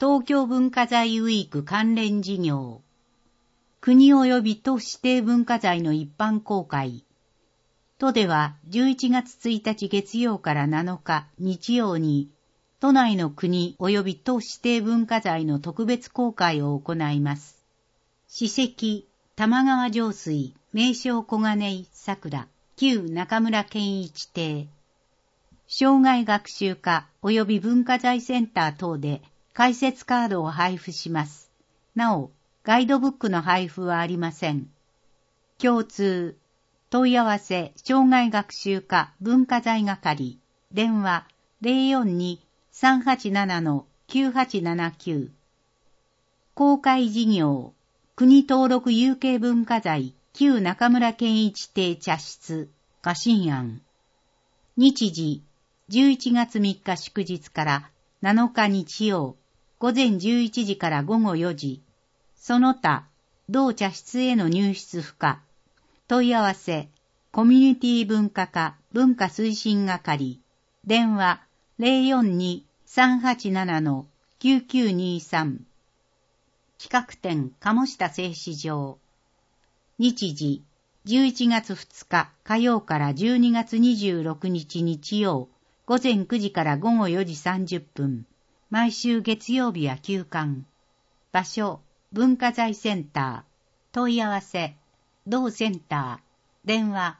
東京文化財ウィーク関連事業。国及び都指定文化財の一般公開。都では11月1日月曜から7日日曜に、都内の国及び都指定文化財の特別公開を行います。史跡、玉川上水、名勝小金井桜、旧中村健一邸。生涯学習課及び文化財センター等で解説カードを配布します。なお、ガイドブックの配布はありません。共通、問い合わせ、生涯学習課文化財係、電話 042-387-9879。公開事業、国登録有形文化財、旧中村健一邸茶室、家臣庵。日時、11月3日祝日から7日日曜、午前11時から午後4時。その他、同茶室への入室不可。問い合わせ、コミュニティ文化課文化推進係。電話 042-387-9923。企画展鴨下製糸場。日時、11月2日火曜から12月26日日曜、午前9時から午後4時30分。毎週月曜日は休館。場所、文化財センター。問い合わせ、同センター。電話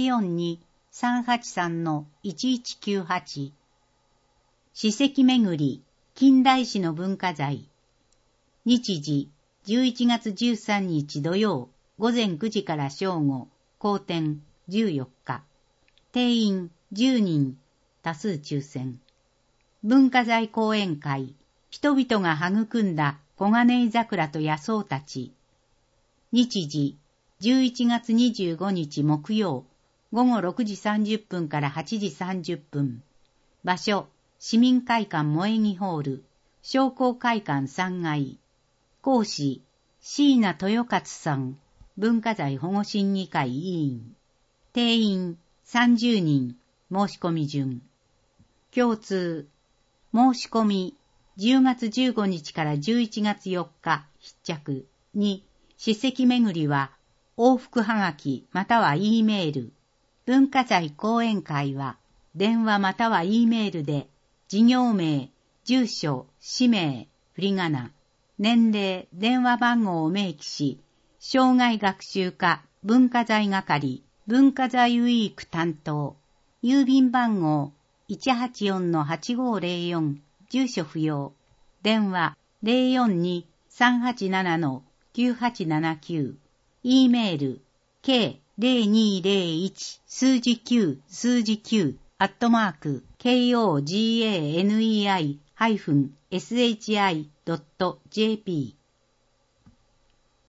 042-383-1198。史跡巡り、近代史の文化財。日時、11月13日土曜、午前9時から正午、後天14日。定員10人、多数抽選。文化財講演会、人々が育んだ小金井桜と野草たち。日時、11月25日木曜、午後6時30分から8時30分。場所、市民会館萌木ホール、商工会館3階。講師、椎名豊勝さん、文化財保護審議会委員。定員30人、申し込み順。共通、申し込み、10月15日から11月4日、必着。2、史跡巡りは、往復はがきまたは E メール。文化財講演会は、電話または E メールで、事業名、住所、氏名、振り仮名、年齢、電話番号を明記し、生涯学習課、文化財係、文化財ウィーク担当、郵便番号 184-8504、住所不要、電話 042-387-9879、E メール、k0201 数字9数字9@koganei-shi.jp